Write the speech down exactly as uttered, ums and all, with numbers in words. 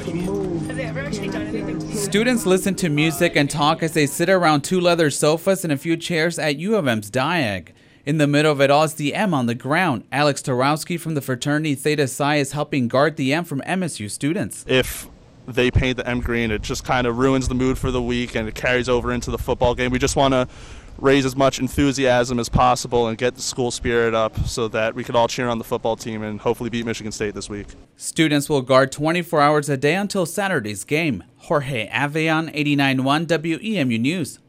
Has it ever actually done anything to you? Students listen to music and talk as they sit around two leather sofas and a few chairs at U of M's Diag. In the middle of it all is the M on the ground. Alex Tarowski from the fraternity Theta Psi is helping guard the M from M S U students. If they paint the M green, it just kind of ruins the mood for the week and it carries over into the football game. We just want to raise as much enthusiasm as possible and get the school spirit up so that we could all cheer on the football team and hopefully beat Michigan State this week. Students will guard twenty-four hours a day until Saturday's game. Jorge Avean, eighty-nine point one W E M U News.